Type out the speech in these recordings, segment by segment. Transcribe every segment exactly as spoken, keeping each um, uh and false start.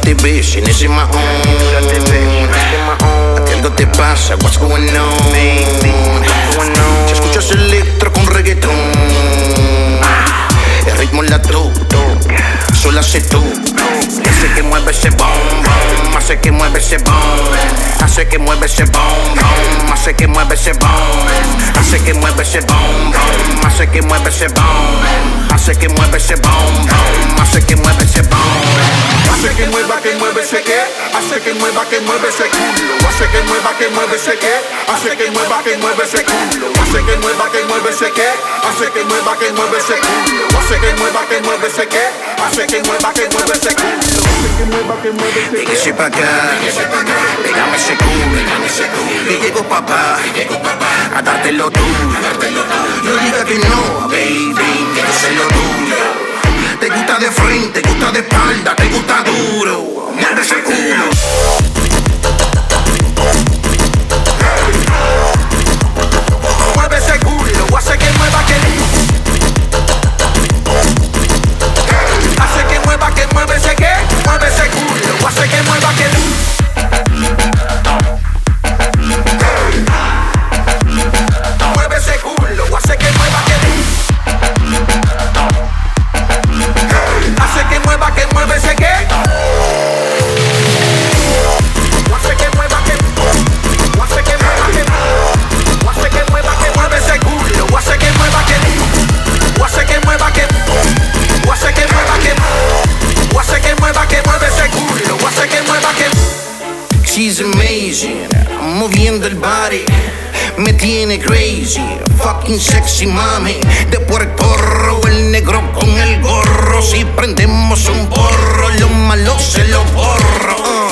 te ves en ese mahón. A ti algo te pasa, what's going on? Si escuchas electro con reggaetón, el ritmo la tú, solo hace tú. Hace que mueve ese bom, bom, hace que mueve ese bom, hace que mueve ese bom, bom, hace que mueve ese bom, hace que mueve ese bom, bom, hace que mueve ese bom, hace que mueve ese bom, bom, hace que mueve ese bom. Hace que mueva, que mueve ese que, hace que mueva, que mueve ese culo. Hace que mueva, que mueve ese que, hace que mueva, que mueve ese culo. Hace que mueva, que mueve ese que, hace que mueva, que mueve ese culo. Hace que mueva, que mueve ese que, hace que mueva, que mueve ese culo. Hace que mueva, que mueve ese que. Pégase pa' acá, pégame ese culo, que llegó papá a dártelo tú. No digas que no, baby, que yo sé lo tuyo. Te gusta de frente, te gusta de espalda, te gusta duro. Mueve ese culo. Mueve ese culo, hace que mueva que hace que mueva que mueve ese que mueve ese culo, hace que mueva que mueve ese culo, hace que mueva que hace que mueva que mueve ese que hace que mueva que hace que mueva que hace que mueva que mueve ese culo, hace que mueva que hace que mueva que hace que mueva que hace que mueva que mueve ese culo, hace que mueva que. She's amazing, moviendo el body, me tiene crazy, fucking sexy mami. De Puerto Rico, el negro con el gorro. Si prendemos un porro, lo malo se lo borro. uh.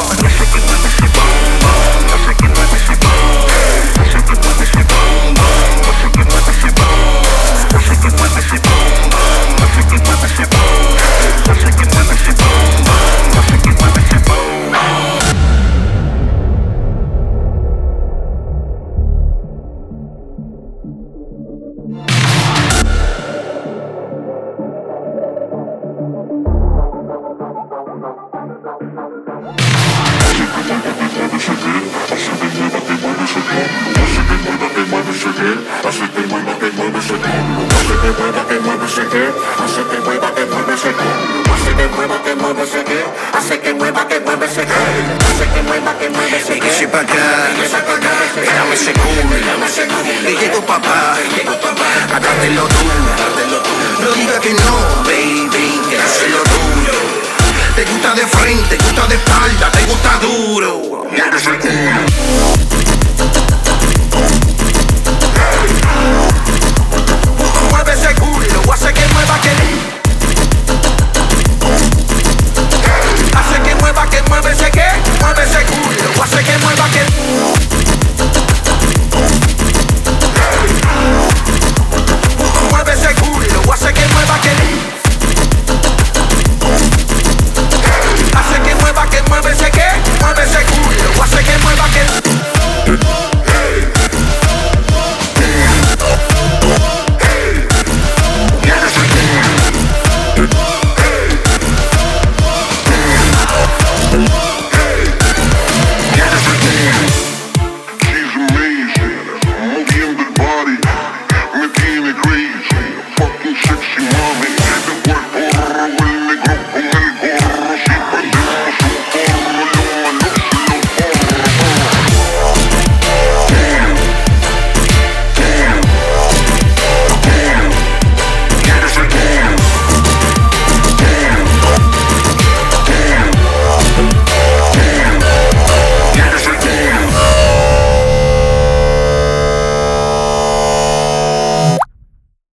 Pégase pa' acá, pégame ese culo, que llegó papá a dártelo tú. No digas que no, baby, que yo sé lo tuyo. Te gusta de frente, te gusta de espalda, te gusta duro. Mueve ese culo.